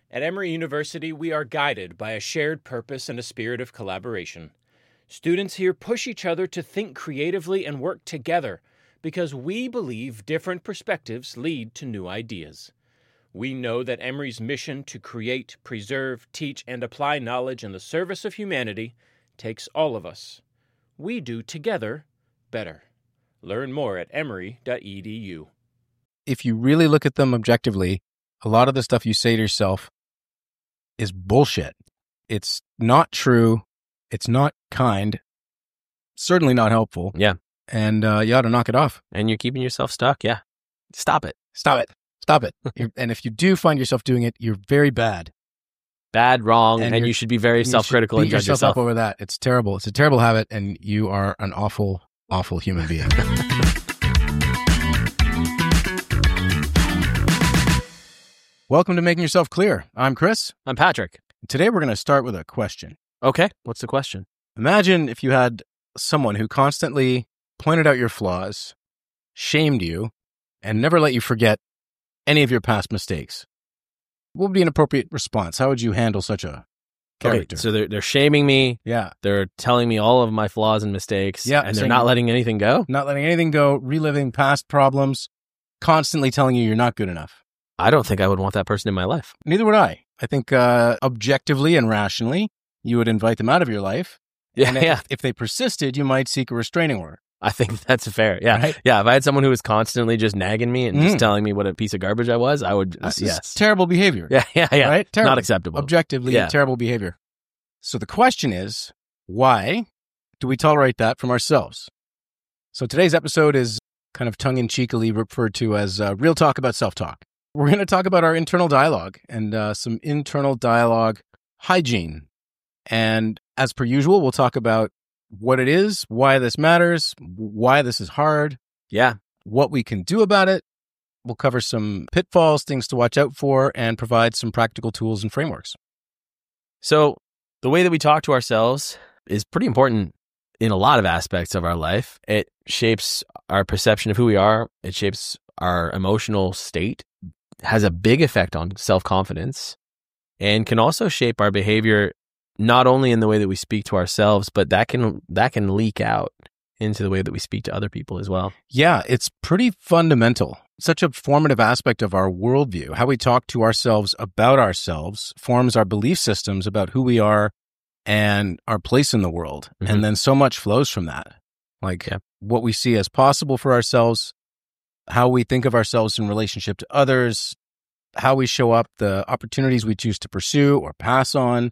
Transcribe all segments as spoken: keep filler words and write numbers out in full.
At Emory University, we are guided by a shared purpose and a spirit of collaboration. Students here push each other to think creatively and work together because we believe different perspectives lead to new ideas. We know that Emory's mission to create, preserve, teach, and apply knowledge in the service of humanity takes all of us. We do together better. Learn more at emory dot e d u. If you really look at them objectively, a lot of the stuff you say to yourself is bullshit. It's not true. It's not kind. Certainly not helpful. Yeah. And uh, you ought to knock it off. And you're keeping yourself stuck. Yeah. Stop it. Stop it. Stop it. You're, and if you do find yourself doing it, you're very bad. Bad, wrong, And and, you're- you should be very You should self-critical beat and judge yourself yourself. up over that. It's terrible. It's a terrible habit, and you are an awful, awful human being. Welcome to Making Yourself Clear. I'm Chris. I'm Patrick. Today we're going to start with a question. Okay. What's the question? Imagine if you had someone who constantly pointed out your flaws, shamed you, and never let you forget any of your past mistakes. What would be an appropriate response? How would you handle such a character? Okay, so they're, they're shaming me. yeah. They're telling me all of my flaws and mistakes. Yeah, And they're saying- not letting anything go. Not letting anything go, reliving past problems, constantly telling you you're not good enough. I don't think I would want that person in my life. Neither would I. I think uh, objectively and rationally, you would invite them out of your life. Yeah. And Yeah. if, if they persisted, you might seek a restraining order. I think that's fair. Yeah. Right? Yeah. If I had someone who was constantly just nagging me and Mhm. just telling me what a piece of garbage I was, I would, uh, This is yes. terrible behavior. Yeah. Yeah. Yeah. Right? Terrible. Not acceptable. Objectively, Yeah. terrible behavior. So the question is, why do we tolerate that from ourselves? So today's episode is kind of tongue-in-cheekily referred to as uh, Real Talk About Self-Talk. We're going to talk about our internal dialogue and uh, some internal dialogue hygiene. And as per usual, we'll talk about what it is, why this matters, why this is hard, Yeah. what we can do about it. We'll cover some pitfalls, things to watch out for, and provide some practical tools and frameworks. So the way that we talk to ourselves is pretty important in a lot of aspects of our life. It shapes our perception of who we are. It shapes our emotional state, has a big effect on self-confidence, and can also shape our behavior, not only in the way that we speak to ourselves, but that can that can leak out into the way that we speak to other people as well. Yeah, it's pretty fundamental. Such a formative aspect of our worldview. How we talk to ourselves about ourselves forms our belief systems about who we are and our place in the world. Mhm. And then so much flows from that. Like Yeah. what we see as possible for ourselves, how we think of ourselves in relationship to others, how we show up, the opportunities we choose to pursue or pass on,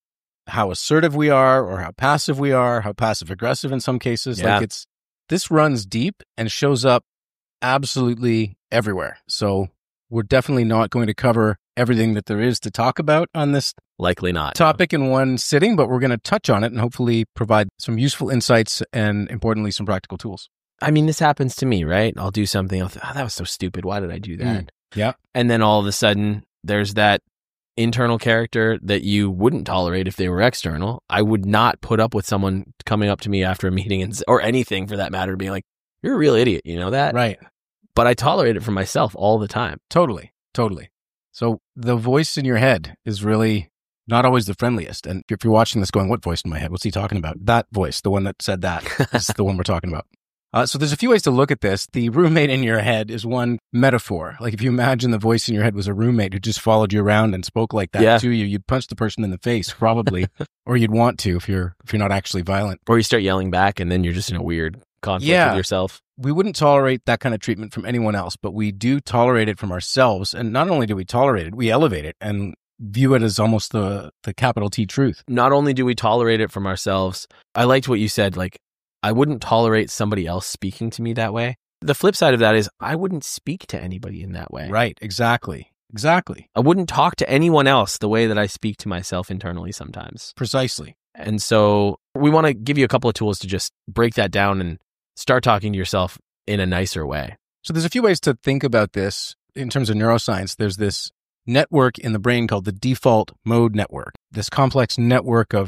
how assertive we are or how passive we are, how passive aggressive in some cases. Yeah. Like it's, this runs deep and shows up absolutely everywhere. So we're definitely not going to cover everything that there is to talk about on this Likely not. topic in one sitting, but we're going to touch on it and hopefully provide some useful insights and importantly, some practical tools. I mean, this happens to me, right? I'll do something. I'll think, oh, that was so stupid. Why did I do that? Mm. Yeah. And then all of a sudden, there's that internal character that you wouldn't tolerate if they were external. I would not put up with someone coming up to me after a meeting and, or anything for that matter, being like, you're a real idiot. You know that? Right. But I tolerate it for myself all the time. Totally. Totally. So the voice in your head is really not always the friendliest. And if you're watching this going, what voice in my head? What's he talking about? That voice, the one that said that is the one we're talking about. Uh, so there's a few ways to look at this. The roommate in your head is one metaphor. Like if you imagine the voice in your head was a roommate who just followed you around and spoke like that Yeah. to you, you'd punch the person in the face probably, or you'd want to if you're if you're not actually violent. Or you start yelling back and then you're just in a weird conflict Yeah. with yourself. We wouldn't tolerate that kind of treatment from anyone else, but we do tolerate it from ourselves. And not only do we tolerate it, we elevate it and view it as almost the, the capital T truth. Not only do we tolerate it from ourselves, I liked what you said, like, I wouldn't tolerate somebody else speaking to me that way. The flip side of that is I wouldn't speak to anybody in that way. Right. Exactly. Exactly. I wouldn't talk to anyone else the way that I speak to myself internally sometimes. Precisely. And so we want to give you a couple of tools to just break that down and start talking to yourself in a nicer way. So there's a few ways to think about this in terms of neuroscience. There's this network in the brain called the default mode network, this complex network of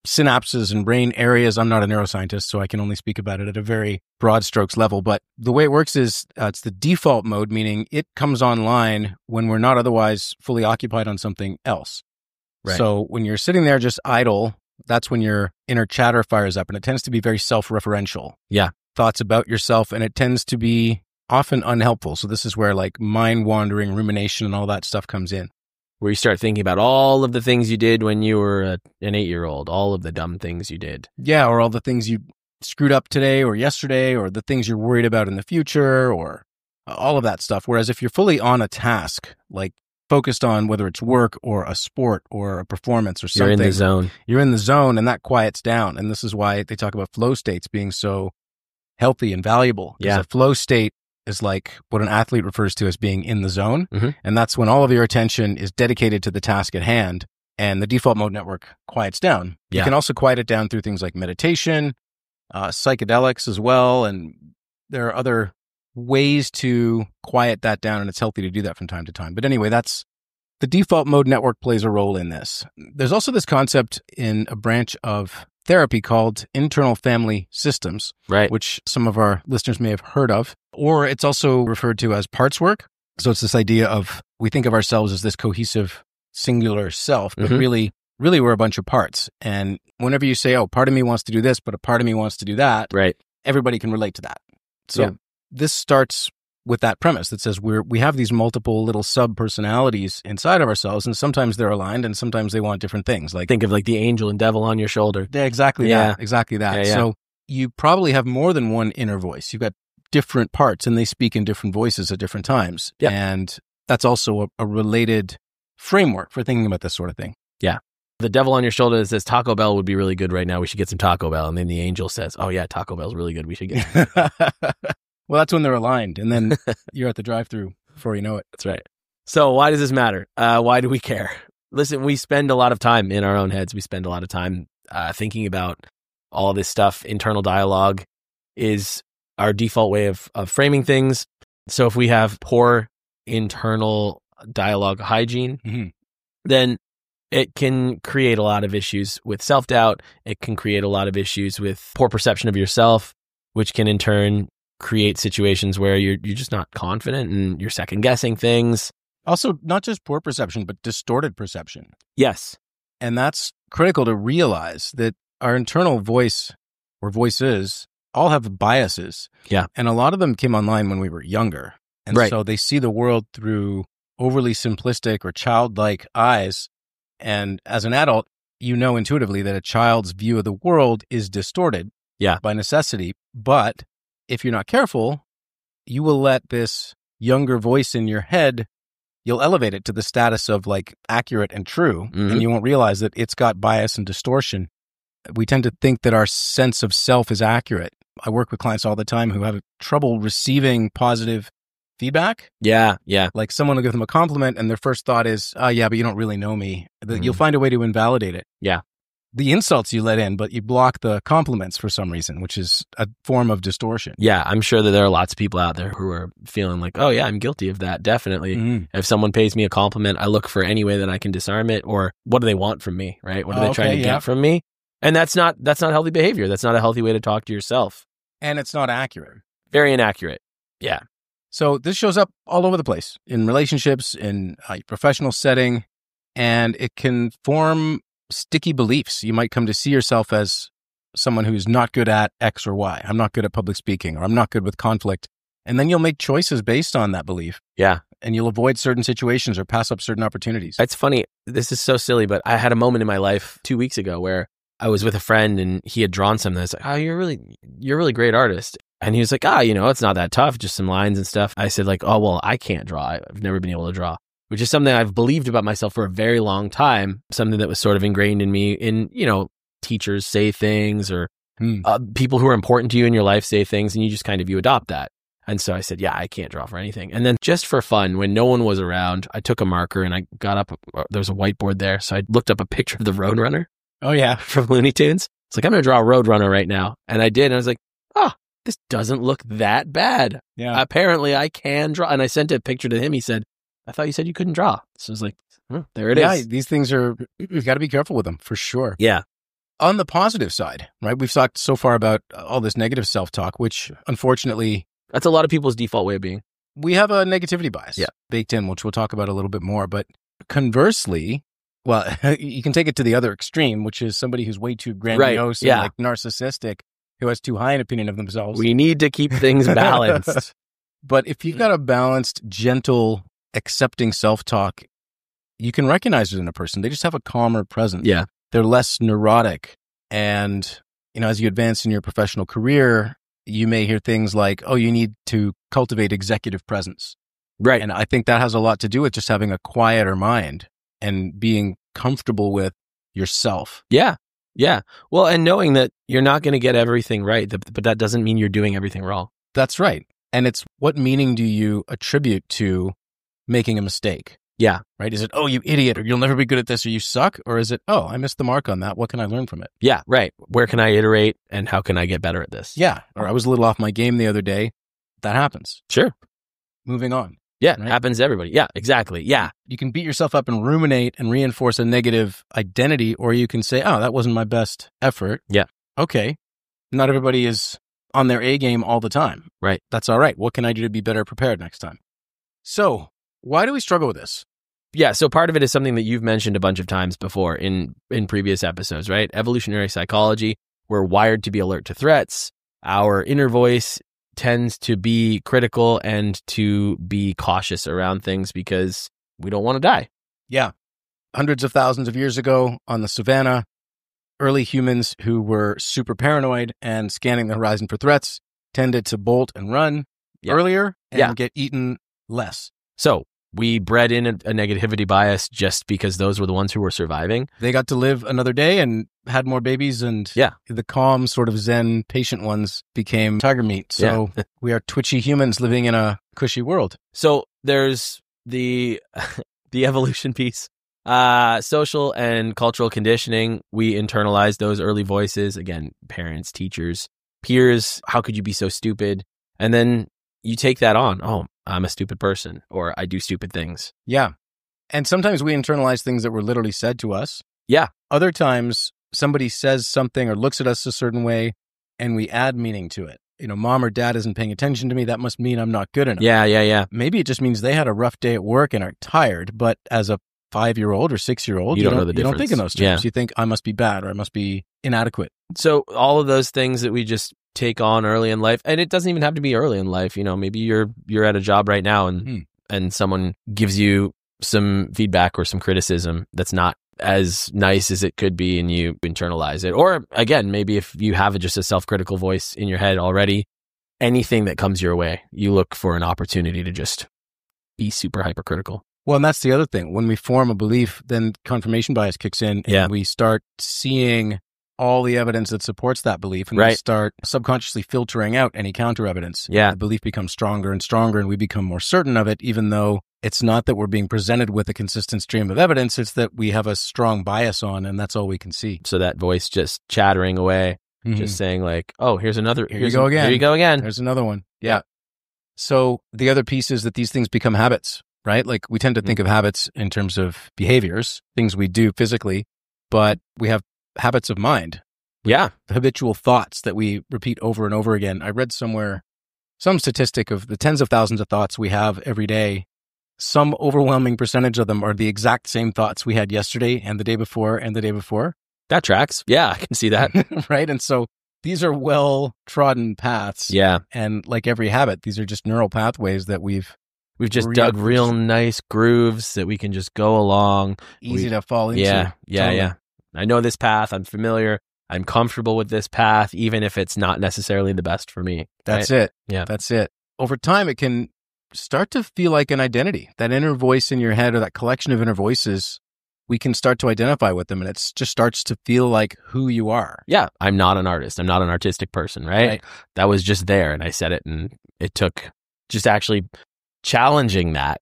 synapses and brain areas. I'm not a neuroscientist, so I can only speak about it at a very broad strokes level. But the way it works is uh, it's the default mode, meaning it comes online when we're not otherwise fully occupied on something else. Right. So when you're sitting there just idle, that's when your inner chatter fires up, and it tends to be very self-referential. Yeah. Thoughts about yourself, and it tends to be often unhelpful. So this is where like mind wandering, rumination, and all that stuff comes in. Where you start thinking about all of the things you did when you were a, an eight-year-old, all of the dumb things you did. Yeah, or all the things you screwed up today or yesterday, or the things you're worried about in the future, or all of that stuff. Whereas if you're fully on a task, like focused on whether it's work or a sport or a performance or something. You're in the zone. You're in the zone, and that quiets down. And this is why they talk about flow states being so healthy and valuable. Yeah. A flow state is like what an athlete refers to as being in the zone. Mm-hmm. And that's when all of your attention is dedicated to the task at hand, and the default mode network quiets down. Yeah. You can also quiet it down through things like meditation, uh, psychedelics as well. And there are other ways to quiet that down, and it's healthy to do that from time to time. But anyway, that's the default mode network plays a role in this. There's also this concept in a branch of therapy called internal family systems, Right. which some of our listeners may have heard of, or it's also referred to as parts work. So it's this idea of we think of ourselves as this cohesive, singular self, but Mhm. really, really we're a bunch of parts. And whenever you say, oh, part of me wants to do this, but a part of me wants to do that, Right. everybody can relate to that. So Yeah. this starts with that premise that says we're we have these multiple little sub personalities inside of ourselves, and sometimes they're aligned, and sometimes they want different things. Like Think of like the angel and devil on your shoulder. yeah, exactly Yeah. that, exactly that. Yeah, yeah. So you probably have more than one inner voice. You've got different parts, and they speak in different voices at different times. Yeah. And that's also a, a related framework for thinking about this sort of thing. The devil on your shoulder that says Taco Bell would be really good right now. We should get some Taco Bell. And then the angel says, oh yeah, Taco Bell's really good. We should get Well, that's when they're aligned, and then you're at the drive-through before you know it. That's right. So why does this matter? Uh, why do we care? Listen, we spend a lot of time in our own heads. We spend a lot of time uh, thinking about all this stuff. Internal dialogue is our default way of, of framing things. So if we have poor internal dialogue hygiene, Mhm. then it can create a lot of issues with self-doubt. It can create a lot of issues with poor perception of yourself, which can in turn create situations where you're you're just not confident and you're second guessing things. Also, not just poor perception, but distorted perception. Yes. And that's critical to realize that our internal voice or voices all have biases. Yeah. And a lot of them came online when we were younger. And Right. so they see the world through overly simplistic or childlike eyes. And as an adult, you know intuitively that a child's view of the world is distorted Yeah. by necessity. But if you're not careful, you will let this younger voice in your head, you'll elevate it to the status of like accurate and true, Mhm. and you won't realize that it's got bias and distortion. We tend to think that our sense of self is accurate. I work with clients all the time who have trouble receiving positive feedback. Yeah. Yeah. Like someone will give them a compliment and their first thought is, oh yeah, but you don't really know me. That You'll Mhm. find a way to invalidate it. Yeah. The insults you let in, but you block the compliments for some reason, which is a form of distortion. Yeah. I'm sure that there are lots of people out there who are feeling like, oh yeah, I'm guilty of that. Definitely. Mhm. If someone pays me a compliment, I look for any way that I can disarm it, or what do they want from me, right? What are Oh, they trying okay, to yeah. get from me? And that's not, that's not healthy behavior. That's not a healthy way to talk to yourself. And it's not accurate. Very inaccurate. Yeah. So this shows up all over the place in relationships, in a professional setting, and it can form sticky beliefs. You might come to see yourself as someone who's not good at X or Y. I'm not good at public speaking, or I'm not good with conflict. And then you'll make choices based on that belief, Yeah. and you'll avoid certain situations or pass up certain opportunities. It's funny. This is so silly, but I had a moment in my life two weeks ago where I was with a friend and he had drawn something. I was like, oh, you're really, you're a really great artist. And he was like, ah, you know, it's not that tough, just some lines and stuff. I said like, oh, well, I can't draw. I've never been able to draw, which is something I've believed about myself for a very long time. Something that was sort of ingrained in me in, you know, teachers say things, or Hmm. uh, people who are important to you in your life say things, and you just kind of, you adopt that. And so I said, yeah, I can't draw for anything. And then just for fun, when no one was around, I took a marker and I got up, there was a whiteboard there. So I looked up a picture of the Roadrunner Oh, yeah. from Looney Tunes. It's like, I'm going to draw a Roadrunner right now. And I did. And I was like, oh, this doesn't look that bad. Yeah. Apparently I can draw. And I sent a picture to him. He said, I thought you said you couldn't draw. So I was like, hmm, there it is. yeah, these things are, you got to be careful with them for sure. Yeah. On the positive side, right? We've talked so far about all this negative self-talk, which unfortunately, That's a lot of people's default way of being. we have a negativity bias Yeah. baked in, which we'll talk about a little bit more. But conversely, well, you can take it to the other extreme, which is somebody who's way too grandiose yeah. and like narcissistic, who has too high an opinion of themselves. We need to keep things balanced. But if you've got a balanced, gentle, accepting self-talk, you can recognize it in a person. They just have a calmer presence. Yeah. They're less neurotic. And, you know, as you advance in your professional career, you may hear things like, oh, you need to cultivate executive presence. Right. And I think that has a lot to do with just having a quieter mind and being comfortable with yourself. Yeah. Yeah. Well, and knowing that you're not going to get everything right, th- but that doesn't mean you're doing everything wrong. That's right. And it's what meaning do you attribute to making a mistake? Yeah. Right? Is it, oh, you idiot, or you'll never be good at this, or you suck? Or is it, oh, I missed the mark on that. What can I learn from it? Yeah. Right. Where can I iterate and how can I get better at this? Yeah. Or I was a little off my game the other day. That happens. Sure. Moving on. Yeah. Right? Happens to everybody. Yeah. Exactly. Yeah. You can beat yourself up and ruminate and reinforce a negative identity, or you can say, oh, that wasn't my best effort. Yeah. Okay. Not everybody is on their A game all the time. Right. That's all right. What can I do to be better prepared next time? So why do we struggle with this? Yeah. So part of it is something that you've mentioned a bunch of times before in, in previous episodes, right? Evolutionary psychology. We're wired to be alert to threats. Our inner voice tends to be critical and to be cautious around things because we don't want to die. Yeah. Hundreds of thousands of years ago on the savannah, early humans who were super paranoid and scanning the horizon for threats tended to bolt and run Yeah. earlier and Yeah. get eaten less. So we bred in a, a negativity bias just because those were the ones who were surviving. They got to live another day and had more babies, and Yeah. the calm, sort of zen, patient ones became tiger meat. So we are twitchy humans living in a cushy world. So there's the the evolution piece. Uh, social and cultural conditioning. We internalize those early voices. Again, parents, teachers, peers. How could you be so stupid? And then you take that on. Oh, I'm a stupid person, or I do stupid things. Yeah. And sometimes we internalize things that were literally said to us. Yeah. Other times somebody says something or looks at us a certain way and we add meaning to it. You know, mom or dad isn't paying attention to me. That must mean I'm not good enough. Yeah, yeah, yeah. Maybe it just means they had a rough day at work and are tired. But as a five-year-old or six-year-old, You you, don't don't, know the you don't think in difference. those terms. Yeah. You think I must be bad or I must be inadequate. So all of those things that we just take on early in life, and it doesn't even have to be early in life. You know, maybe you're you're at a job right now, and Hmm. and someone gives you some feedback or some criticism that's not as nice as it could be, and you internalize it. Or again, maybe if you have just a self-critical voice in your head already, anything that comes your way, you look for an opportunity to just be super hypercritical. Well, and that's the other thing. When we form a belief, then confirmation bias kicks in and Yeah. we start seeing all the evidence that supports that belief, and we Right. start subconsciously filtering out any counter evidence. Yeah. The belief becomes stronger and stronger, and we become more certain of it, even though it's not that we're being presented with a consistent stream of evidence. It's that we have a strong bias on, and that's all we can see. So that voice just chattering away, Mhm. just saying like, "Oh, here's another. Here you here's go a- again. Here you go again." There's another one. Yeah. So the other piece is that these things become habits, right? Like we tend to think of habits in terms of behaviors, things we do physically, but we have habits of mind, Yeah. habitual thoughts that we repeat over and over again. I read somewhere some statistic of the tens of thousands of thoughts we have every day. Some overwhelming percentage of them are the exact same thoughts we had yesterday and the day before and the day before. That tracks. Yeah, I can see that. Right? And so these are well trodden paths. Yeah. And like every habit, these are just neural pathways that we've We've just Re- dug real nice grooves that we can just go along. easy We- to fall into. Yeah, yeah, Totally. yeah. I know this path. I'm familiar. I'm comfortable with this path, even if it's not necessarily the best for me. That's right? it. Yeah. That's it. Over time, it can start to feel like an identity. That inner voice in your head or that collection of inner voices, we can start to identify with them, and it just starts to feel like who you are. Yeah, I'm not an artist. I'm not an artistic person, right? Right. That was just there, and I said it, and it took just actually challenging that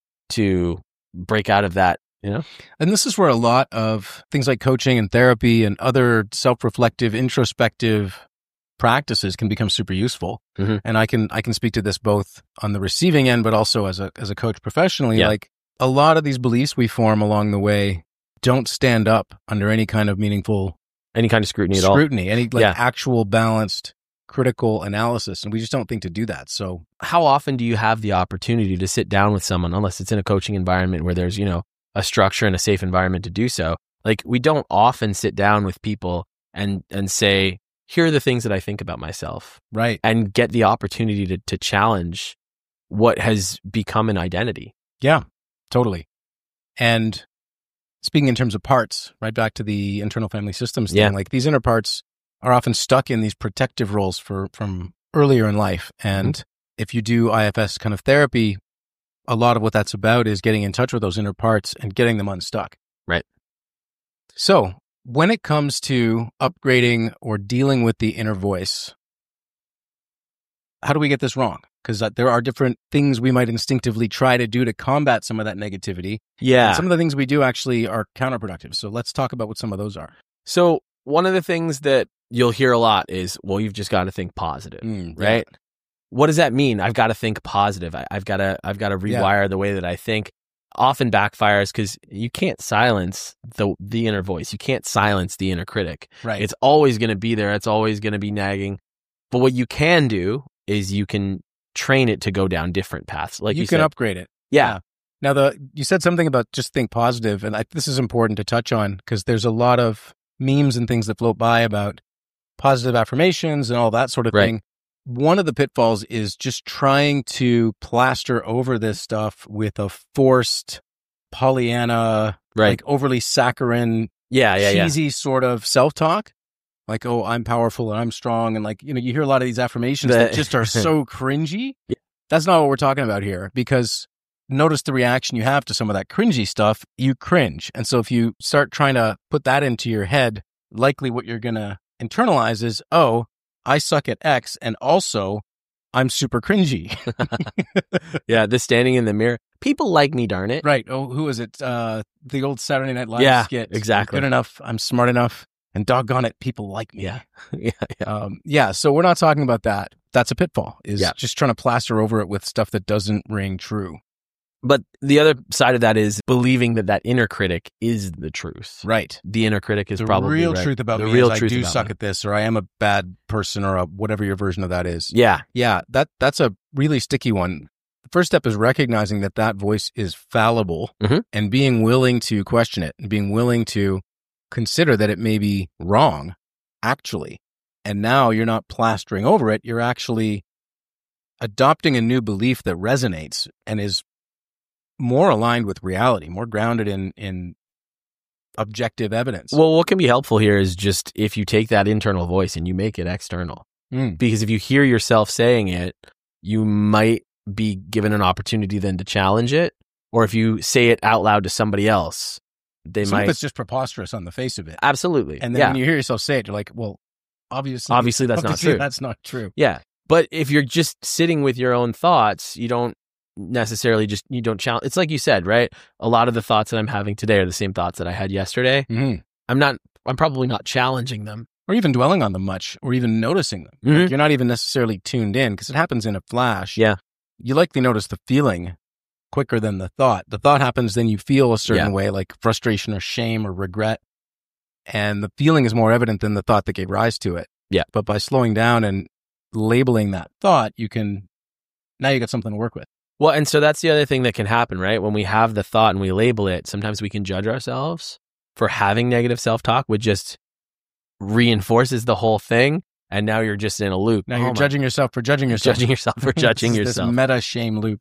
to break out of that, you know? And this is where a lot of things like coaching and therapy and other self-reflective, introspective practices can become super useful. Mhm. And I can I can speak to this both on the receiving end, but also as a as a coach professionally. Yeah. Like a lot of these beliefs we form along the way don't stand up under any kind of meaningful any kind of scrutiny at all. Scrutiny, any like Yeah. actual balanced critical analysis. And we just don't think to do that. So How often do you have the opportunity to sit down with someone, unless it's in a coaching environment where there's, you know, a structure and a safe environment to do so? Like, we don't often sit down with people and and say, here are the things that I think about myself, right. and get the opportunity to to challenge what has become an identity. Yeah, totally. And speaking in terms of parts, right back to the internal family systems thing, Yeah. like these inner parts are often stuck in these protective roles for from earlier in life. And Mm-hmm. if you do I F S kind of therapy, a lot of what that's about is getting in touch with those inner parts and getting them unstuck. Right. So when it comes to upgrading or dealing with the inner voice, how do we get this wrong? Because uh, there are different things we might instinctively try to do to combat some of that negativity. Yeah. And some of the things we do actually are counterproductive. So let's talk about what some of those are. So one of the things that you'll hear a lot is, well, you've just got to think positive, Mm, yeah. right? What does that mean? I've got to think positive. I, I've got to, I've got to rewire the way that I think. Often backfires because you can't silence the the inner voice. You can't silence the inner critic. Right. It's always going to be there. It's always going to be nagging. But what you can do is you can train it to go down different paths. Like you, you can said. upgrade it. Yeah. Now, the you said something about just think positive, and I, this is important to touch on because there's a lot of memes and things that float by about positive affirmations and all that sort of Right. thing. One of the pitfalls is just trying to plaster over this stuff with a forced Pollyanna, Right. like overly saccharine, Yeah. Yeah. Yeah. cheesy sort of self-talk. Like, oh, I'm powerful and I'm strong. And like, you know, you hear a lot of these affirmations The- that just are so cringy. Yeah. That's not what we're talking about here, because notice the reaction you have to some of that cringy stuff. You cringe. And so if you start trying to put that into your head, likely what you're going to internalize is, oh, I suck at X, and also I'm super cringy. Yeah. This standing in the mirror. People like me, darn it. Right. Oh, who is it? Uh, the old Saturday Night Live Yeah, skit. exactly. I'm good enough. I'm smart enough. And doggone it, people like me. Yeah. Yeah. Yeah. Um, yeah. So we're not talking about that. That's a pitfall, is Yeah. just trying to plaster over it with stuff that doesn't ring true. But the other side of that is believing that that inner critic is the truth. Right. The inner critic is The probably real right. truth about the me real is truth I do about suck me. at this, or I am a bad person, or a, whatever your version of that is. Yeah. Yeah, that that's a really sticky one. The first step is recognizing that that voice is fallible, Mhm. and being willing to question it, and being willing to consider that it may be wrong, actually. And now you're not plastering over it. You're actually adopting a new belief that resonates and is more aligned with reality, more grounded in in objective evidence. Well, what can be helpful here is just if you take that internal voice and you make it external. Mm. Because if you hear yourself saying it, you might be given an opportunity then to challenge it. Or if you say it out loud to somebody else, they Some might. of it's just preposterous on the face of it. Absolutely. And then yeah. when you hear yourself say it, you're like, well, obviously, Obviously, that's not obviously true. That's not true. Yeah. But if you're just sitting with your own thoughts, you don't necessarily just, you don't challenge. It's like you said, right? A lot of the thoughts that I'm having today are the same thoughts that I had yesterday. Mm-hmm. I'm not, I'm probably not challenging them. Or even dwelling on them much, or even noticing them. Mhm. Like you're not even necessarily tuned in because it happens in a flash. Yeah. You likely notice the feeling quicker than the thought. The thought happens, then you feel a certain Yeah. way, like frustration or shame or regret. And the feeling is more evident than the thought that gave rise to it. Yeah. But by slowing down and labeling that thought, you can, now you got something to work with. Well, and so that's the other thing that can happen, right? When we have the thought and we label it, sometimes we can judge ourselves for having negative self-talk, which just reinforces the whole thing. And now you're just in a loop. Now Oh you're my- judging yourself for judging yourself. judging yourself for judging This- yourself. This meta shame loop.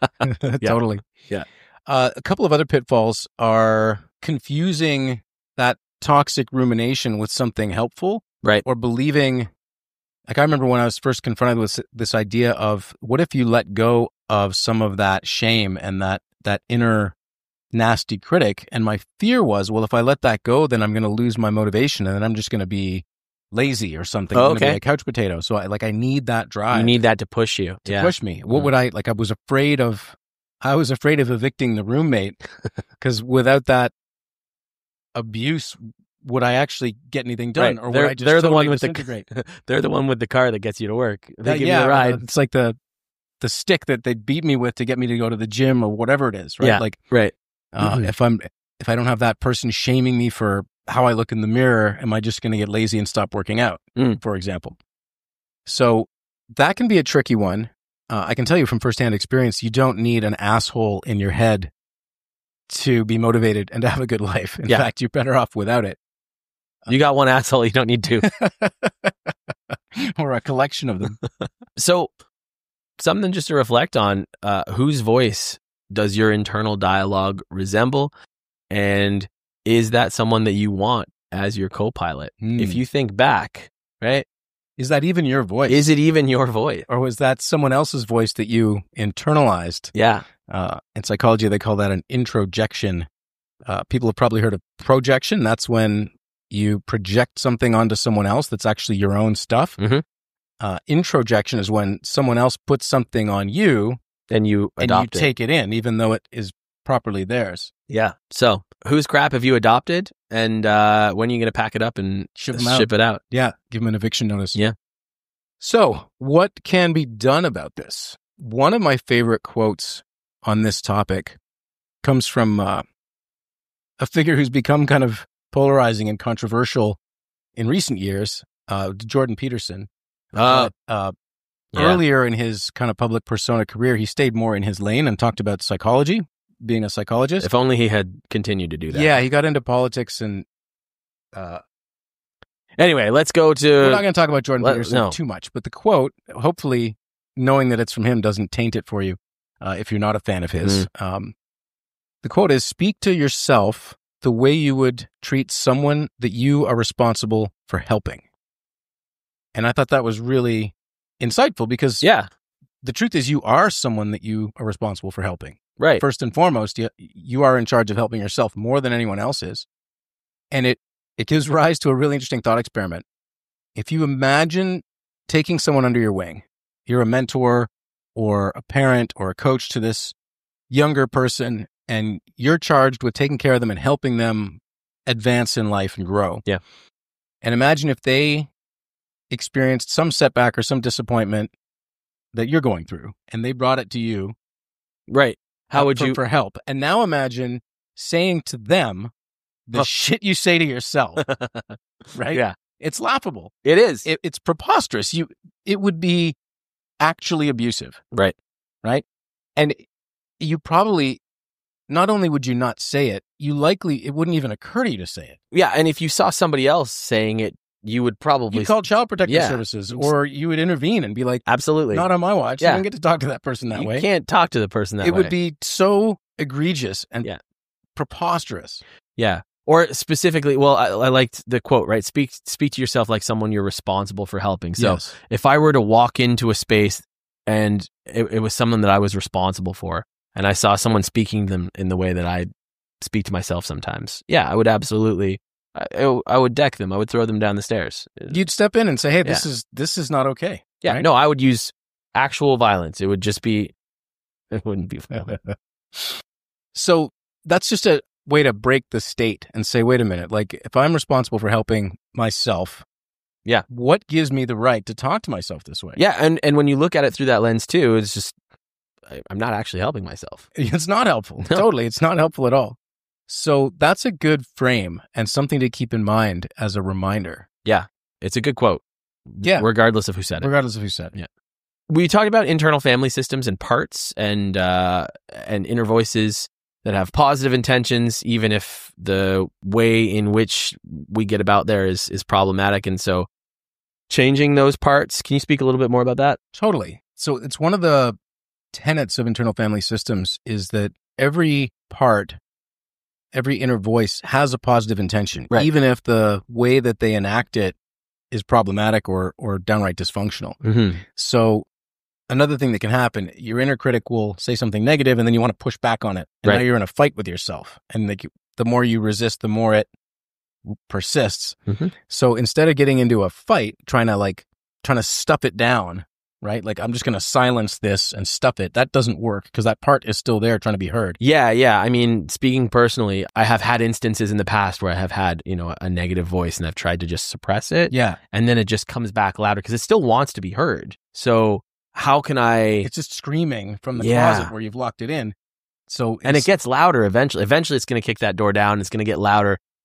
Totally. Yeah. Uh, a couple of other pitfalls are confusing that toxic rumination with something helpful. Right. Or believing, like I remember when I was first confronted with this idea of what if you let go of some of that shame and that, that inner nasty critic. And my fear was, well, if I let that go, then I'm going to lose my motivation and then I'm just going to be lazy or something. Oh, I'm gonna okay. be a couch potato. So I, like, I need that drive You need that to push you. to yeah. push me. What Mm. would I, like, I was afraid of, I was afraid of evicting the roommate because without that abuse, would I actually get anything done? Right. Or would They're- I just they're the totally one with the- disintegrate? They're the one with the car that gets you to work. They That- give yeah, you a ride. It's like the, the stick that they beat me with to get me to go to the gym or whatever it is, right? Yeah. Like, Right. uh, Mhm. if I'm, if I don't have that person shaming me for how I look in the mirror. Am I just going to get lazy and stop working out, Mm. for example? So that can be a tricky one. Uh, I can tell you from firsthand experience, you don't need an asshole in your head to be motivated and to have a good life. In Yeah. fact, you're better off without it. You got one asshole, you don't need two. Or a collection of them. So something just to reflect on, uh, whose voice does your internal dialogue resemble? And is that someone that you want as your co-pilot? Hmm. If you think back, right? Is that even your voice? Is it even your voice? Or was that someone else's voice that you internalized? Yeah. Uh, in psychology, they call that an introjection. Uh, people have probably heard of projection. That's when you project something onto someone else that's actually your own stuff. Mhm. Uh, introjection is when someone else puts something on you And you and adopt you it. take it in, even though it is properly theirs. Yeah. So whose crap have you adopted? And uh, when are you going to pack it up and Ship 'em out. ship it out? Yeah, give them an eviction notice. Yeah. So, what can be done about this? One of my favorite quotes on this topic comes from uh, a figure who's become kind of polarizing and controversial in recent years, uh, Jordan Peterson. Uh, But, uh, yeah. Earlier in his kind of public persona career, he stayed more in his lane and talked about psychology, being a psychologist. If only he had continued to do that. Yeah, he got into politics and uh, Anyway, let's go to. we're not going to talk about Jordan let- Peterson no. too much, but the quote, hopefully knowing that it's from him doesn't taint it for you uh, if you're not a fan of his. Mm. Um, the quote is, speak to yourself the way you would treat someone that you are responsible for helping. And I thought that was really insightful because Yeah. the truth is you are someone that you are responsible for helping. Right. First and foremost, you, you are in charge of helping yourself more than anyone else is. And it, it gives rise to a really interesting thought experiment. If you imagine taking someone under your wing, you're a mentor or a parent or a coach to this younger person, and you're charged with taking care of them and helping them advance in life and grow. Yeah. And imagine if they experienced some setback or some disappointment that you're going through, and they brought it to you Right. How uh, would for, you? for help. And now imagine saying to them the Oh. shit you say to yourself, right? Yeah. It's laughable. It is. It, it's preposterous. You, it would be actually abusive, right. right? And you probably, not only would you not say it, you likely, it wouldn't even occur to you to say it. Yeah. And if you saw somebody else saying it, you would probably. You'd call Child Protective Yeah. Services, or you would intervene and be like, Absolutely. not on my watch. Yeah. You don't get to talk to that person that you way. can't talk to the person that it way. would be so egregious and Yeah. preposterous. Yeah. Or specifically, well, I, I liked the quote, right? Speak speak to yourself like someone you're responsible for helping. So Yes. if I were to walk into a space and it, it was someone that I was responsible for, and I saw someone speaking to them in the way that I speak to myself sometimes, yeah, I would absolutely, I, I would deck them. I would throw them down the stairs. You'd step in and say, hey, this is this is not okay. Yeah, right? no, I would use actual violence. It would just be, it wouldn't be violent. So that's just a way to break the state and say, wait a minute, like if I'm responsible for helping myself, Yeah. what gives me the right to talk to myself this way? Yeah, and, and when you look at it through that lens too, it's just, I, I'm not actually helping myself. It's not helpful. No. Totally. It's not helpful at all. So that's a good frame and something to keep in mind as a reminder, It's a good quote. Yeah. Regardless of who said it. regardless of who said it. Yeah. We talked about internal family systems and parts and uh, and inner voices that have positive intentions, even if the way in which we get about there is is problematic. And so changing those parts, can you speak a little bit more about that? Totally. So it's one of the tenets of internal family systems is that every part, every inner voice has a positive intention, Right. even if the way that they enact it is problematic or or downright dysfunctional. Mm-hmm. So another thing that can happen, your inner critic will say something negative and then you want to push back on it. And Right. now you're in a fight with yourself. And like, the more you resist, the more it persists. Mhm. So instead of getting into a fight, trying to like, trying to stuff it down, right? Like, I'm just going to silence this and stuff it. That doesn't work because that part is still there trying to be heard. Yeah, yeah. I mean, speaking personally, I have had instances in the past where I have had, you know, a negative voice and I've tried to just suppress it. Yeah. And then it just comes back louder because it still wants to be heard. So how can I... It's just screaming from the Yeah. closet where you've locked it in. So And it it's- gets louder eventually. Eventually, it's going to kick that door down. It's going to get louder.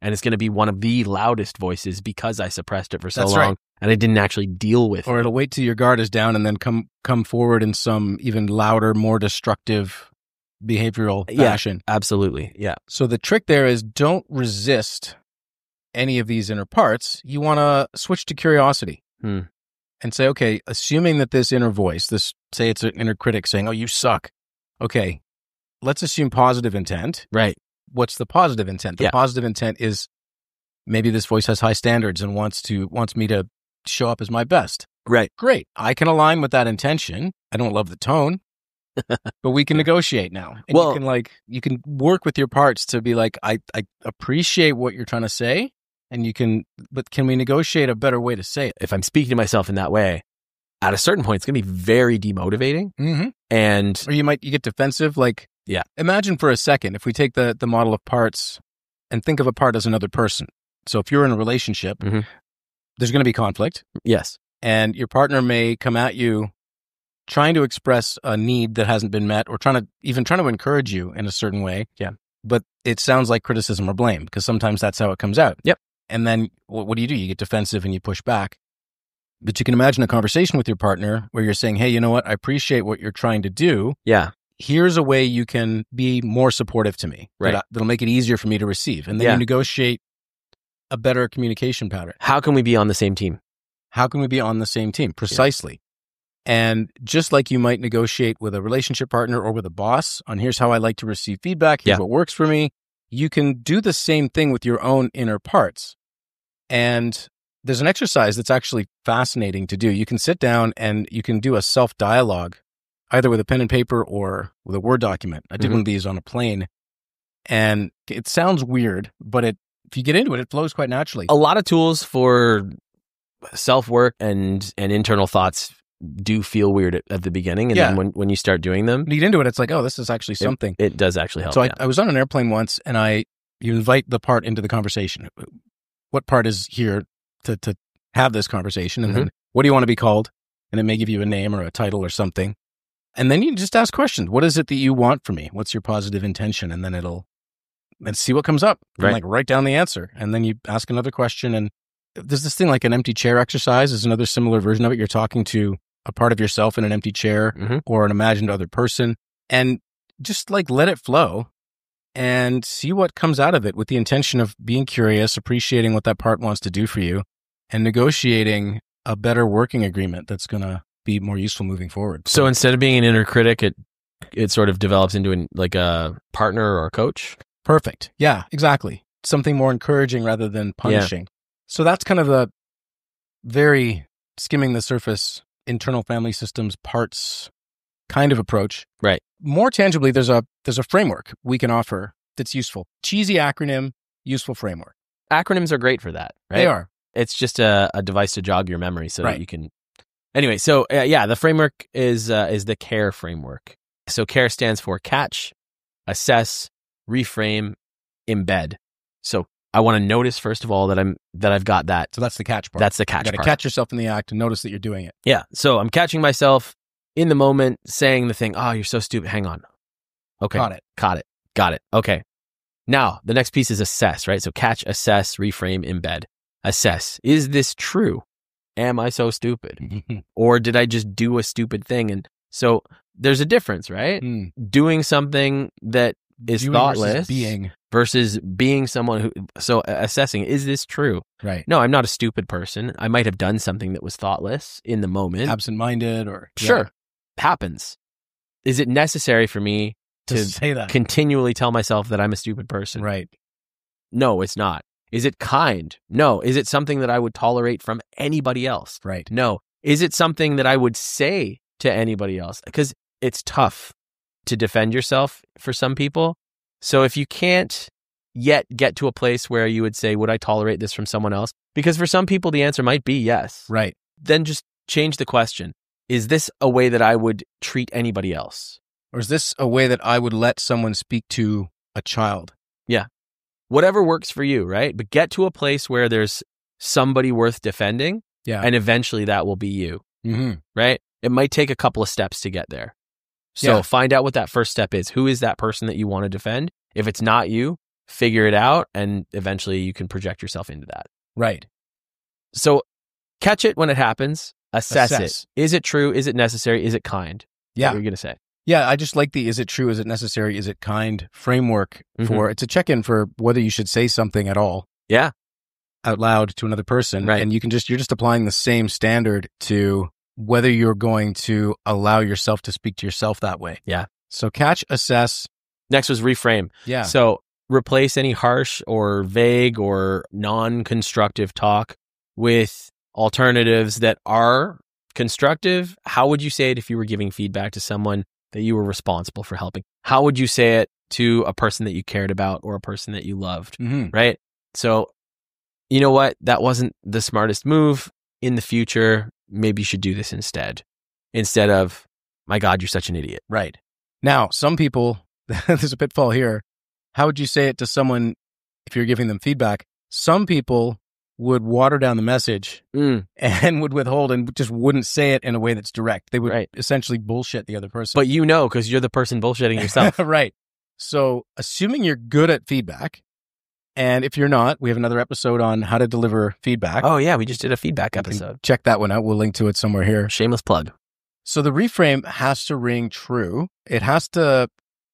And it's going to be one of the loudest voices because I suppressed it for so That's long right. and I didn't actually deal with Or it. it'll wait till your guard is down and then come come forward in some even louder, more destructive behavioral Yeah. fashion. Absolutely. Yeah. So the trick there is don't resist any of these inner parts. You want to switch to curiosity Hmm. and say, okay, assuming that this inner voice, this, say it's an inner critic saying, oh, you suck. Okay, let's assume positive intent. Right. What's the positive intent? The Yeah. positive intent is maybe this voice has high standards and wants to wants me to show up as my best. Right. Great. I can align with that intention. I don't love the tone, but we can negotiate now. And Well- you can like you can work with your parts to be like, I, I appreciate what you're trying to say, and you can, but can we negotiate a better way to say it? If I'm speaking to myself in that way, at a certain point, it's going to be very demotivating. Mm-hmm. And Or you might you get defensive. Like, Yeah. imagine for a second if we take the the model of parts and think of a part as another person. So if you're in a relationship, Mhm. there's going to be conflict. yes, And your partner may come at you trying to express a need that hasn't been met or trying to even trying to encourage you in a certain way. Yeah. But it sounds like criticism or blame because sometimes that's how it comes out. Yep. And then what, what do you do? You get defensive and you push back. But you can imagine a conversation with your partner where you're saying, hey, you know what? I appreciate what you're trying to do. yeah, Here's a way you can be more supportive to me. Right. That I, that'll make it easier for me to receive. And then Yeah. you negotiate a better communication pattern. how can we be on the same team? How can we be on the same team? Precisely. And just like you might negotiate with a relationship partner or with a boss on here's how I like to receive feedback, here's Yeah. what works for me, you can do the same thing with your own inner parts. And there's an exercise that's actually fascinating to do. You can sit down and you can do a self-dialogue, either with a pen and paper or with a Word document. I did Mhm. one of these on a plane. And it sounds weird, but it if you get into it, it flows quite naturally. A lot of tools for self-work and, and internal thoughts do feel weird at, at the beginning. And Yeah. then when, when you start doing them, When you get into it, it's like, oh, this is actually something. it does actually help. So I, yeah. I was on an airplane once, and I you invite the part into the conversation. What part is here to to have this conversation, and then what do you want to be called? And it may give you a name or a title or something, and then you just ask questions. What is it that you want from me? What's your positive intention? And then it'll and see what comes up. And Right. like write down the answer, and then you ask another question. And there's this thing like an empty chair exercise is another similar version of it. You're talking to a part of yourself in an empty chair Mhm. or an imagined other person, and just like let it flow and see what comes out of it with the intention of being curious, appreciating what that part wants to do for you, and negotiating a better working agreement that's going to be more useful moving forward. So instead of being an inner critic, it it sort of develops into an, like a partner or a coach. Perfect. Yeah, exactly. Something more encouraging rather than punishing. So that's kind of a very skimming the surface internal family systems parts kind of approach. Right. More tangibly, there's a there's a framework we can offer that's useful. Cheesy acronym, useful framework. Acronyms are great for that, right? They are. It's just a, a device to jog your memory so Right. that you can. Anyway, so uh, yeah, the framework is uh, is the CARE framework. So CARE stands for catch, assess, reframe, embed. So I want to notice first of all that I'm that I've got that. So that's the catch part. That's the you catch got to part. catch yourself in the act and notice that you're doing it. Yeah. So I'm catching myself in the moment, saying the thing. Oh, you're so stupid. Hang on. Okay. Got it. Caught it. Got it. Okay. Now the next piece is assess, right? So catch, assess, reframe, embed. Assess. Is this true? Am I so stupid? Or did I just do a stupid thing? And so there's a difference, right? Mm. Doing something that is Doing thoughtless versus being. versus being someone who, so assessing, is this true? Right. No, I'm not a stupid person. I might have done something that was thoughtless in the moment. Absent-minded or Sure. Happens. Is it necessary for me to to say that. continually tell myself that I'm a stupid person? Right. No, it's not. Is it kind? No. Is it something that I would tolerate from anybody else? Right. No. Is it something that I would say to anybody else? Because it's tough to defend yourself for some people. So if you can't yet get to a place where you would say, would I tolerate this from someone else? Because for some people, the answer might be yes. Right. Then just change the question. Is this a way that I would treat anybody else? Or is this a way that I would let someone speak to a child? Whatever works for you, right? But get to a place where there's somebody worth defending, Yeah. and eventually that will be you, mm-hmm. right? It might take a couple of steps to get there. So Yeah. find out what that first step is. Who is that person that you want to defend? If it's not you, figure it out, and eventually you can project yourself into that. Right. So catch it when it happens, assess, Assess. it. Is it true? Is it necessary? Is it kind? Yeah. What were you going to say? Yeah, I just like the is it true, is it necessary, is it kind framework Mhm. for, it's a check-in for whether you should say something at all Yeah. out loud to another person. Right. And you can just, you're just applying the same standard to whether you're going to allow yourself to speak to yourself that way. Yeah. So catch, assess. Next was reframe. Yeah. So replace any harsh or vague or non-constructive talk with alternatives that are constructive. How would you say it if you were giving feedback to someone that you were responsible for helping? How would you say it to a person that you cared about or a person that you loved? Mm-hmm. Right? So, you know what? That wasn't the smartest move. In the future, maybe you should do this instead. Instead of, my God, you're such an idiot. Right. Now, some people, there's a pitfall here. How would you say it to someone if you're giving them feedback? Some people would water down the message Mm, and would withhold and just wouldn't say it in a way that's direct. They would Right. essentially bullshit the other person. but you know, because you're the person bullshitting yourself. Right. So, assuming you're good at feedback, and if you're not, we have another episode on how to deliver feedback. Oh, yeah. We just did a feedback You can episode. check that one out. We'll link to it somewhere here. Shameless plug. So the reframe has to ring true. It has to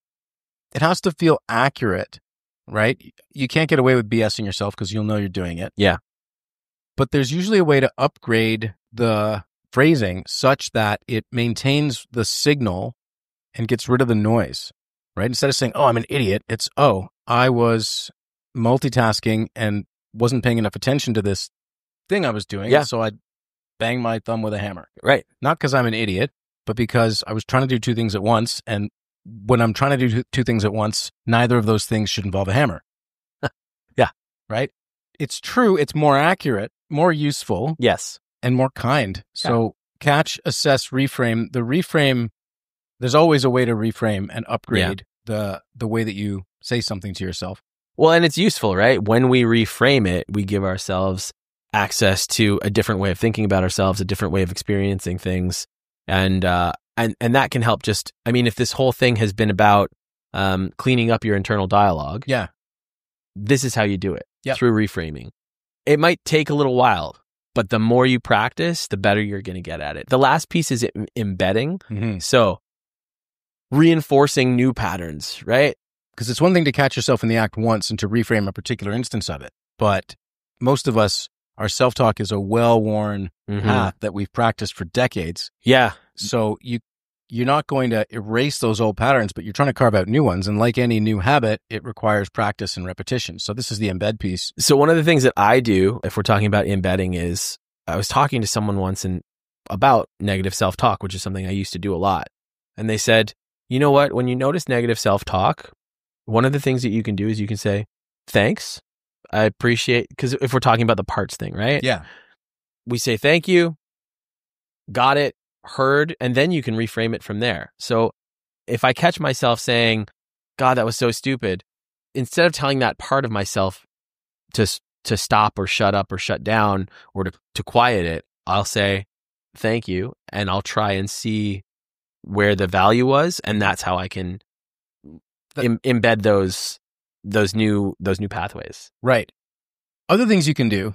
it has to feel accurate, right? You can't get away with BSing yourself because you'll know you're doing it. Yeah. But there's usually a way to upgrade the phrasing such that it maintains the signal and gets rid of the noise, right? Instead of saying, "Oh, I'm an idiot," it's, "Oh, I was multitasking and wasn't paying enough attention to this thing I was doing, Yeah. so I banged my thumb with a hammer." Right. Not because I'm an idiot, but because I was trying to do two things at once. And when I'm trying to do two- two things at once, neither of those things should involve a hammer. Yeah. Right? It's true. It's more accurate, more useful, Yes. and more kind. So catch, assess, reframe. The reframe, there's always a way to reframe and upgrade the the way that you say something to yourself. Well, and it's useful, right? When we reframe it, we give ourselves access to a different way of thinking about ourselves, a different way of experiencing things. And, uh, and, and that can help just, I mean, if this whole thing has been about, um, cleaning up your internal dialogue, Yeah. this is how you do it Yep. through reframing. It might take a little while, but the more you practice, the better you're going to get at it. The last piece is em- embedding. Mm-hmm. So reinforcing new patterns, right? Because it's one thing to catch yourself in the act once and to reframe a particular instance of it. But most of us, our self-talk is a well-worn Mhm. path that we've practiced for decades. Yeah. So you, you're not going to erase those old patterns, but you're trying to carve out new ones. And like any new habit, it requires practice and repetition. So this is the embed piece. So one of the things that I do, if we're talking about embedding, is I was talking to someone once and about negative self-talk, which is something I used to do a lot. And they said, you know what? When you notice negative self-talk, one of the things that you can do is you can say, thanks. I appreciate, because if we're talking about the parts thing, right? Yeah. We say, thank you, got it, heard, and then you can reframe it from there. So if I catch myself saying, God, that was so stupid, instead of telling that part of myself to to stop or shut up or shut down or to, to quiet it, I'll say, thank you, and I'll try and see where the value was, and that's how I can That- em- embed those those new those new pathways. Right. Other things you can do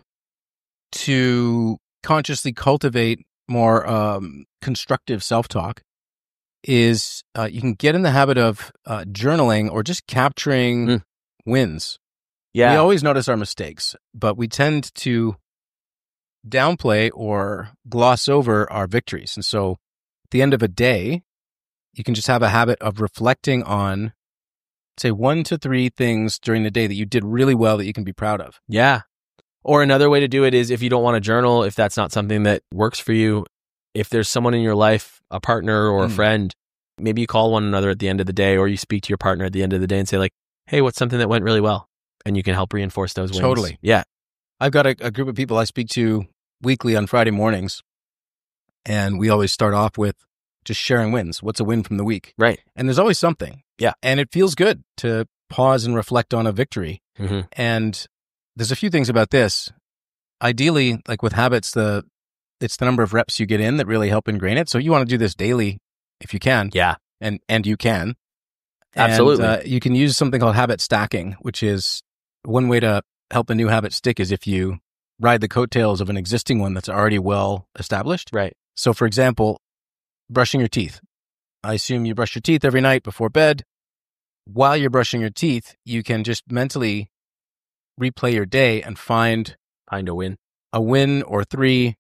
to consciously cultivate more um, constructive self-talk is uh, you can get in the habit of uh, journaling or just capturing Mm. wins. Yeah, We always notice our mistakes, but we tend to downplay or gloss over our victories. And so at the end of a day, you can just have a habit of reflecting on, say, one to three things during the day that you did really well that you can be proud of. yeah. Or another way to do it is if you don't want to journal, if that's not something that works for you, if there's someone in your life, a partner or a Mm. friend, maybe you call one another at the end of the day, or you speak to your partner at the end of the day and say like, hey, what's something that went really well? And you can help reinforce those wins. Totally. Yeah. I've got a, a group of people I speak to weekly on Friday mornings, and we always start off with just sharing wins. What's a win from the week? Right. And there's always something. Yeah. And it feels good to pause and reflect on a victory. hmm And there's a few things about this. Ideally, like with habits, the it's the number of reps you get in that really help ingrain it. So you want to do this daily if you can, Yeah. and and you can. And, Absolutely. uh, you can use something called habit stacking, which is one way to help a new habit stick is if you ride the coattails of an existing one that's already well established. Right. So, for example, brushing your teeth. I assume you brush your teeth every night before bed. While you're brushing your teeth, you can just mentally replay your day and find Find a win. a win or three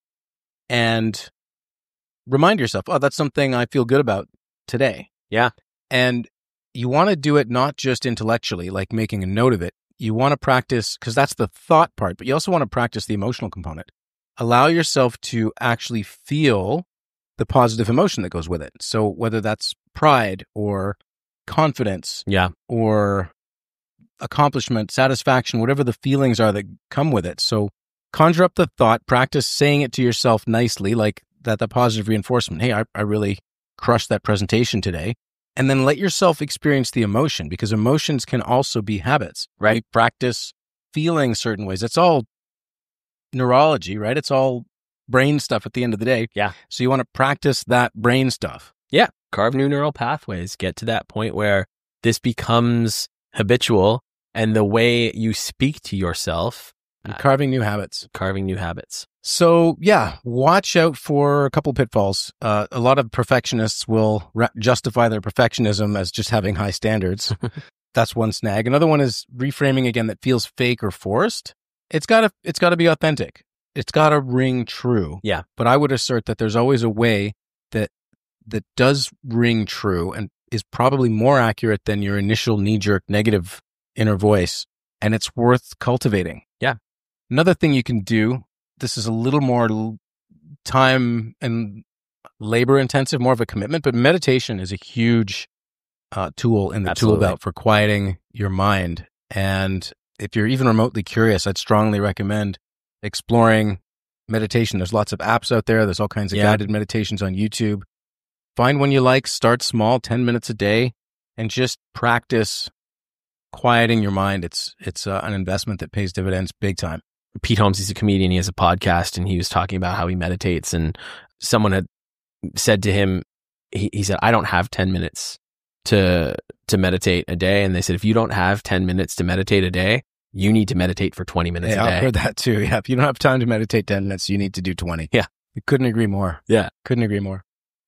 and remind yourself, oh, that's something I feel good about today. Yeah. And you want to do it not just intellectually, like making a note of it. You want to practice, because that's the thought part, but you also want to practice the emotional component. Allow yourself to actually feel the positive emotion that goes with it. So whether that's pride or confidence Yeah. or accomplishment, satisfaction, whatever the feelings are that come with it. So conjure up the thought, practice saying it to yourself nicely, like that, the positive reinforcement. Hey, I, I really crushed that presentation today. And then let yourself experience the emotion, because emotions can also be habits, right? Practice feeling certain ways. It's all neurology, right? It's all brain stuff at the end of the day. Yeah. So you want to practice that brain stuff. Yeah. Carve new neural pathways. Get to that point where this becomes habitual, and the way you speak to yourself, And carving new habits. carving new habits. So yeah, watch out for a couple pitfalls. Uh, a lot of perfectionists will ra- justify their perfectionism as just having high standards. That's one snag. Another one is reframing again that feels fake or forced. It's gotta, it's gotta be authentic. It's gotta ring true. Yeah. But I would assert that there's always a way that that does ring true and is probably more accurate than your initial knee-jerk negative inner voice, and it's worth cultivating. Yeah. Another thing you can do, this is a little more l- time and labor intensive, more of a commitment, but meditation is a huge uh, tool in the Absolutely. tool belt for quieting your mind. And if you're even remotely curious, I'd strongly recommend exploring meditation. There's lots of apps out there. There's all kinds of Yeah. guided meditations on YouTube. Find one you like, start small, ten minutes a day, and just practice quieting your mind. It's it's uh, an investment that pays dividends big time. Pete Holmes, he's a comedian. He has a podcast, and he was talking about how he meditates. And someone had said to him, he, he said, I don't have ten minutes to to meditate a day. And they said, if you don't have ten minutes to meditate a day, you need to meditate for twenty minutes Yeah, a day. I've heard that too. Yeah, if you don't have time to meditate ten minutes, you need to do twenty. Yeah. I couldn't agree more. Yeah. Couldn't agree more.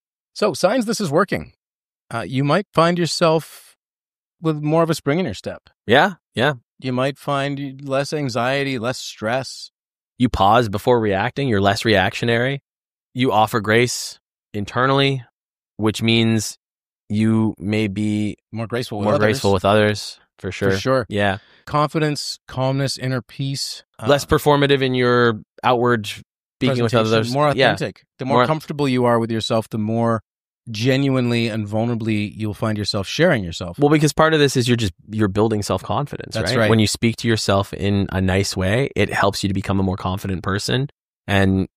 So signs this is working. Uh, you might find yourself with more of a spring in your step. Yeah. Yeah. You might find less anxiety, less stress. You pause before reacting. You're less reactionary. You offer grace internally, which means you may be More graceful with more others. graceful with others, for sure. For sure. Yeah. Confidence, calmness, inner peace. uh, Less performative in your outward speaking with presentation, others. More Yeah. authentic. The more, More- comfortable you are with yourself, the more genuinely and vulnerably you'll find yourself sharing yourself. Well, because part of this is you're just you're building self-confidence, That's right? right. When you speak to yourself in a nice way, it helps you to become a more confident person, and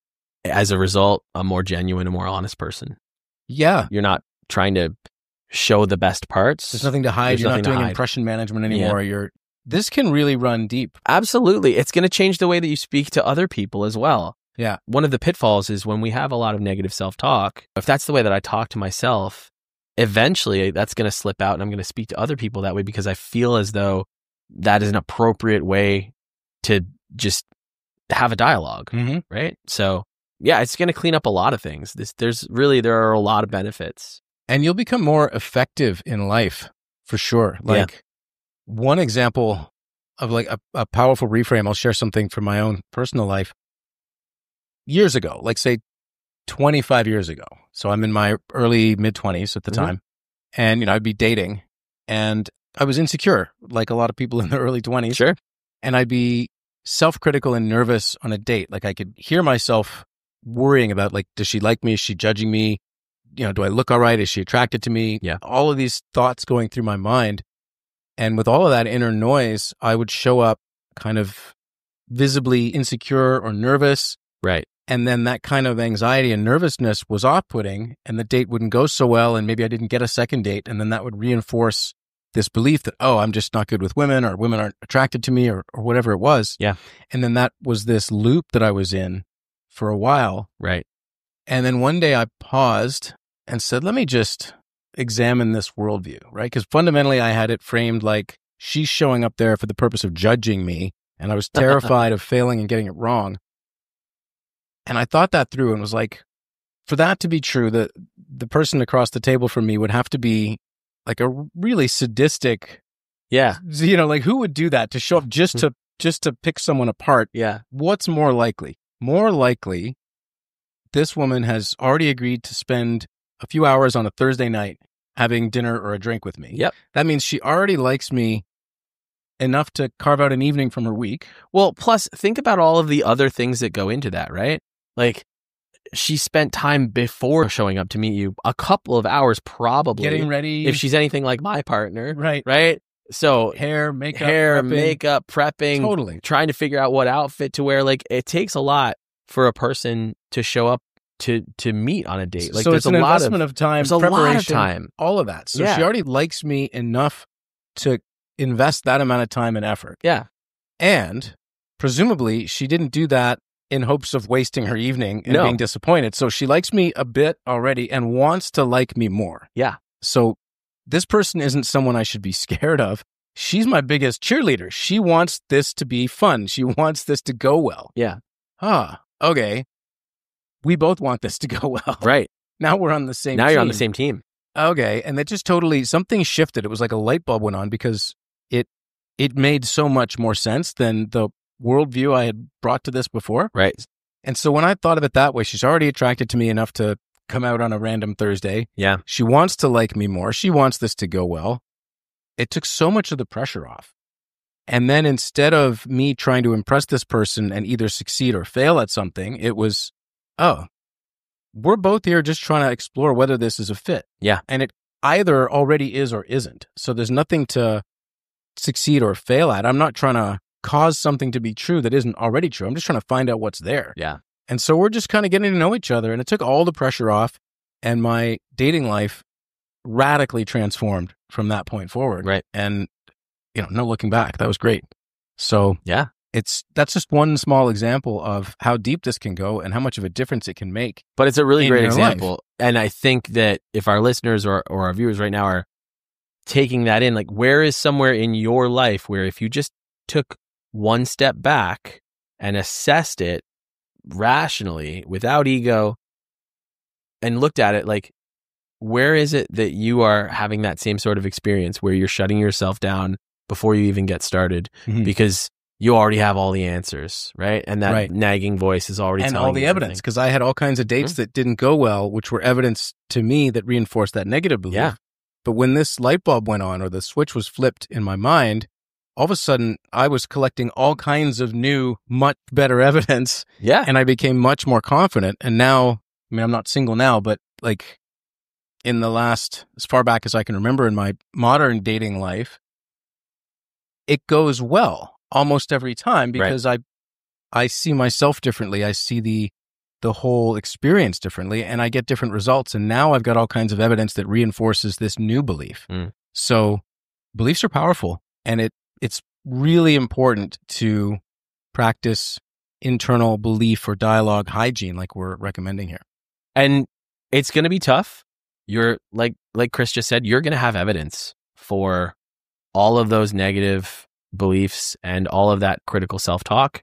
as a result, a more genuine and more honest person. Yeah. You're not trying to show the best parts. There's nothing to hide. There's You're not nothing to doing hide. impression management anymore. You're this can really run deep. Absolutely. It's going to change the way that you speak to other people as well. Yeah. One of the pitfalls is when we have a lot of negative self-talk, if that's the way that I talk to myself, eventually that's going to slip out and I'm going to speak to other people that way because I feel as though that is an appropriate way to just have a dialogue, Mm-hmm. right? So yeah, it's going to clean up a lot of things. This, there's really, there are a lot of benefits. And you'll become more effective in life for sure. Yeah. Like one example of like a, a powerful reframe, I'll share something from my own personal life. Years ago, like say twenty-five years ago. So I'm in my early mid twenties at the Mhm. time. And, you know, I'd be dating and I was insecure, like a lot of people in their early twenties. Sure. And I'd be self-critical and nervous on a date. Like I could hear myself worrying about like, does she like me? Is she judging me? You know, do I look all right? Is she attracted to me? Yeah. All of these thoughts going through my mind. And with all of that inner noise, I would show up kind of visibly insecure or nervous. Right. And then that kind of anxiety and nervousness was off-putting and the date wouldn't go so well. And maybe I didn't get a second date. And then that would reinforce this belief that, oh, I'm just not good with women or women aren't attracted to me or, or whatever it was. Yeah. And then that was this loop that I was in for a while. Right. And then one day I paused and said, let me just examine this worldview, right? Because fundamentally I had it framed like she's showing up there for the purpose of judging me, and I was terrified of failing and getting it wrong. And I thought that through and was like, for that to be true, the the person across the table from me would have to be like a really sadistic, Yeah. you know, like who would do that to show up just to just to pick someone apart? Yeah. What's more likely? More likely, this woman has already agreed to spend a few hours on a Thursday night having dinner or a drink with me. Yep. That means she already likes me enough to carve out an evening from her week. Well, plus think about all of the other things that go into that, right? Like she spent time before showing up to meet you, a couple of hours probably. Getting ready. If she's anything like my partner. Right. Right? So Hair, makeup, hair, prepping. makeup, prepping, Totally. trying to figure out what outfit to wear. Like it takes a lot for a person to show up to to meet on a date. Like so there's it's an a lot investment of, of time, there's a preparation, lot of time. all of that. So Yeah. she already likes me enough to invest that amount of time and effort. Yeah. And presumably she didn't do that in hopes of wasting her evening and No. being disappointed. So she likes me a bit already and wants to like me more. Yeah. So this person isn't someone I should be scared of. She's my biggest cheerleader. She wants this to be fun. She wants this to go well. Yeah. Ah, okay. We both want this to go well. Right. Now we're on the same Now team. you're on the same team. Okay. And that just totally, something shifted. It was like a light bulb went on because it it made so much more sense than the worldview I had brought to this before. Right. And so when I thought of it that way, she's already attracted to me enough to come out on a random Thursday. Yeah. She wants to like me more. She wants this to go well. It took so much of the pressure off. And then instead of me trying to impress this person and either succeed or fail at something, it was, oh, we're both here just trying to explore whether this is a fit. Yeah. And it either already is or isn't. So there's nothing to succeed or fail at. I'm not trying to cause something to be true that isn't already true. I'm just trying to find out what's there. Yeah. And so we're just kind of getting to know each other. And it took all the pressure off. And my dating life radically transformed from that point forward. Right. And, you know, no looking back. That was great. So Yeah. it's, that's just one small example of how deep this can go and how much of a difference it can make. But it's a really in great your example. And I think that if our listeners or, or our viewers right now are taking that in, like where is somewhere in your life where if you just took one step back and assessed it rationally without ego and looked at it, like where is it that you are having that same sort of experience where you're shutting yourself down before you even get started Mhm. because you already have all the answers, right? And that Right. nagging voice is already And telling all the you evidence, everything. because I had all kinds of dates Mhm. that didn't go well, which were evidence to me that reinforced that negative belief. Yeah. But when this light bulb went on or the switch was flipped in my mind, all of a sudden I was collecting all kinds of new, much better evidence, Yeah. and I became much more confident. And now, I mean, I'm not single now, but like in the last, as far back as I can remember in my modern dating life, it goes well almost every time because I I see myself differently. I see the the whole experience differently, and I get different results. And now I've got all kinds of evidence that reinforces this new belief. Mm. So beliefs are powerful, and it it's really important to practice internal belief or dialogue hygiene like we're recommending here. And it's going to be tough. You're like, like Chris just said, you're going to have evidence for all of those negative beliefs and all of that critical self-talk.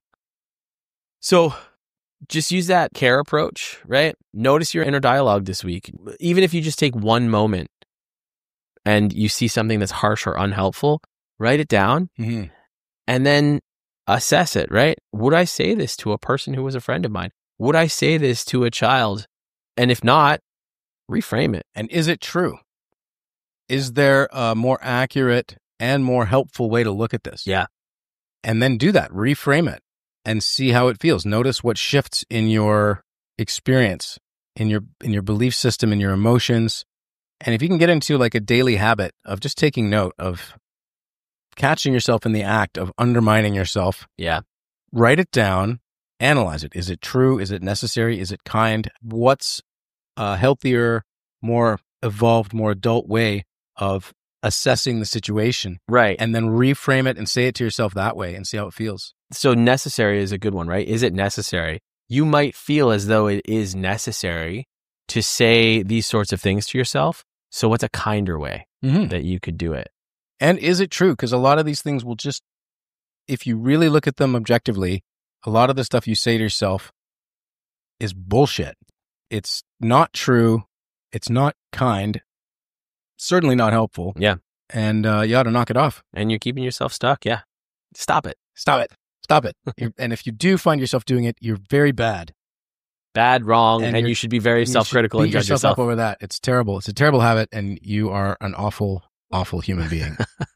So just use that care approach, right? Notice your inner dialogue this week. Even if you just take one moment and you see something that's harsh or unhelpful, write it down Mm-hmm. and then assess it, right? Would I say this to a person who was a friend of mine? Would I say this to a child? And if not, reframe it. And is it true? Is there a more accurate and more helpful way to look at this? Yeah. And then do that, reframe it and see how it feels. Notice what shifts in your experience, in your in your belief system, in your emotions. And if you can get into like a daily habit of just taking note of catching yourself in the act of undermining yourself, Yeah. write it down, analyze it. Is it true? Is it necessary? Is it kind? What's a healthier, more evolved, more adult way of assessing the situation? Right. And then reframe it and say it to yourself that way and see how it feels. So necessary is a good one, right? Is it necessary? You might feel as though it is necessary to say these sorts of things to yourself, So what's a kinder way Mm-hmm. that you could do it? And is it true? Because a lot of these things will just, if you really look at them objectively, a lot of the stuff you say to yourself is bullshit. It's not true. It's not kind. Certainly not helpful. Yeah. And uh, you ought to knock it off. And you're keeping yourself stuck. Yeah. Stop it. Stop it. Stop it. You're, and if you do find yourself doing it, you're very bad. Bad, wrong, And and, you're- you should be very You should self-critical beat and judge yourself yourself. up over that. It's terrible. It's a terrible habit, and you are an awful, awful human being.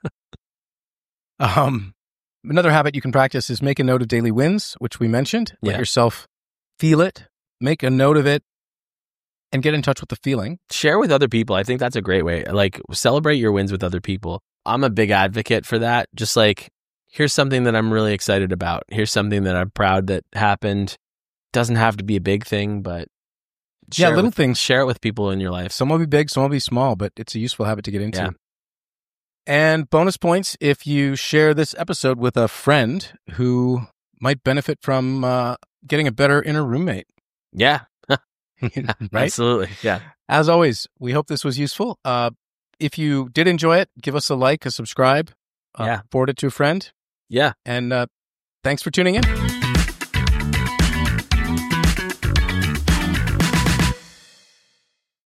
um, another habit you can practice is make a note of daily wins, which we mentioned. Let Yeah. yourself feel it. Make a note of it, and get in touch with the feeling. Share with other people. I think that's a great way. Like, celebrate your wins with other people. I'm a big advocate for that. Just like, here's something that I'm really excited about. Here's something that I'm proud that happened. Doesn't have to be a big thing, but Yeah, share it little with- things. Share it with people in your life. Some will be big, some will be small, but it's a useful habit to get into. Yeah. And bonus points if you share this episode with a friend who might benefit from uh, getting a better inner roommate. Yeah, Right? absolutely. Yeah. As always, we hope this was useful. Uh, if you did enjoy it, give us a like, a subscribe, uh, Yeah. forward it to a friend, Yeah. and uh, thanks for tuning in.